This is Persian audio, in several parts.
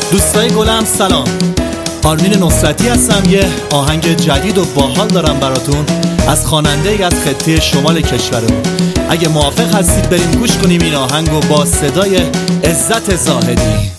دوستای گلم سلام، آرمین نصرتی هستم. یه آهنگ جدید و باحال دارم براتون از خواننده ای از خطه شمال کشورمون. اگه موافق هستید بریم گوش کنیم این آهنگو با صدای عزت زاهدی.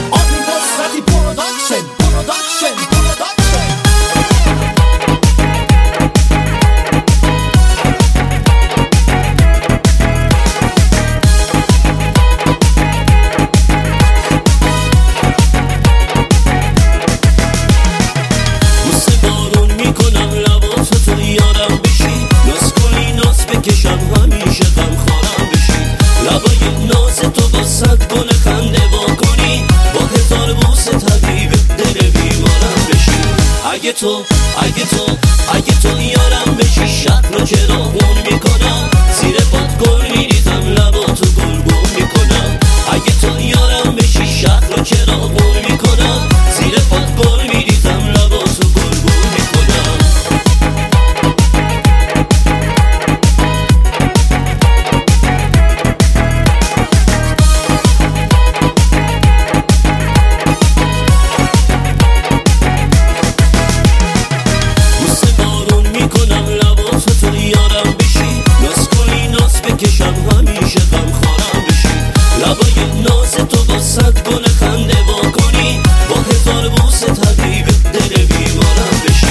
کشم همیشه غم خورم بشی، لبای ناز تو با صد گل خنده وا کنی، با هزار بوسه طبیب دل بیمارم بشی. اگه تو یارم بشی، شب رو چراغون میکنم، زیر پات گل میریزم، لباتو گلگون میکنم. اگه تو یارم بشی، شب رو چراغون میکنم، زیر پات گل میریزم، لباتو گلگون میکنم. کشم همیشه غم خورم بشی، لبای ناز تو با صد گل خنده وا کنی، با هزار بوسه طبیب دل بیمارم بشی.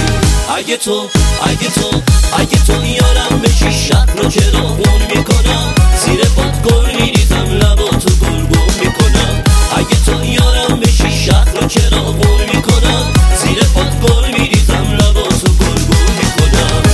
اگه تو یارم بشی، شب رو چراغون میکنم، زیر پات گل میریزم، لباتو گلگون میکنم. اگه تو یارم بشی، شب رو چراغون میکنم، زیر پات گل میریزم، لباتو گلگون میکنم.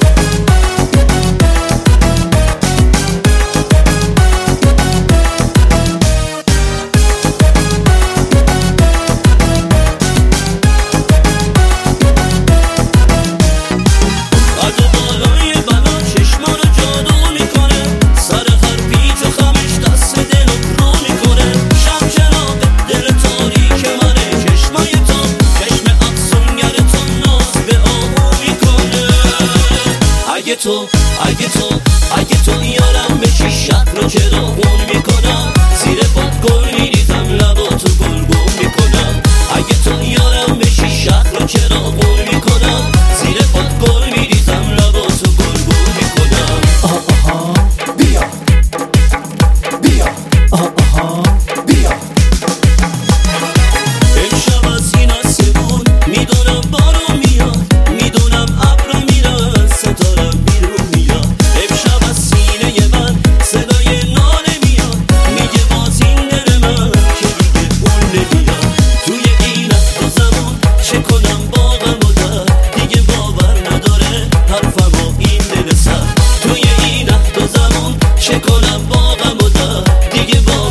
اگه تو یارم بشی، شب رو چراغون میکنم، زیر پات گل میریزم، لباتو گلگون میکنم. اگه تو یارم بشی، شب رو چراغون میکنم، زیر پات گل میریزم، لباتو گلگون میکنم. بیا بیا بیا. امشب از این آسمون میدونم بارون میاد، میدونم ابرا میرن، ستارم بیرون میاد. امشب از سینه من صدای ناله میاد، میگه باز این دل من که دیگه پول نمیاد. توی این عهد و زمان چه کنم با غم و درد، دیگه باور نداره حرفم و این دل سرد. توی این عهد و زمان چه کنم با غم و درد، دیگه